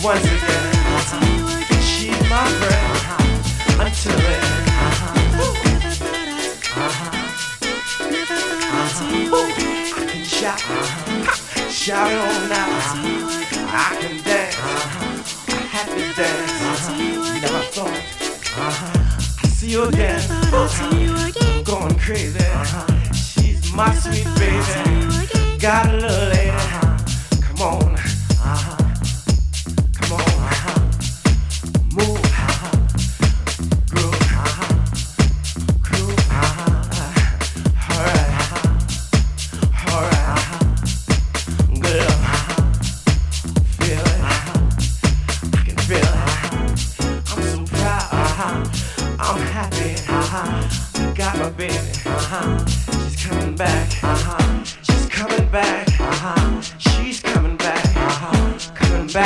once again. She's my friend until then. I can shout, shout it all night. I can dance, a happy dance. Never thought I'd see you again. Going crazy. She's my sweet baby. Got a little lady.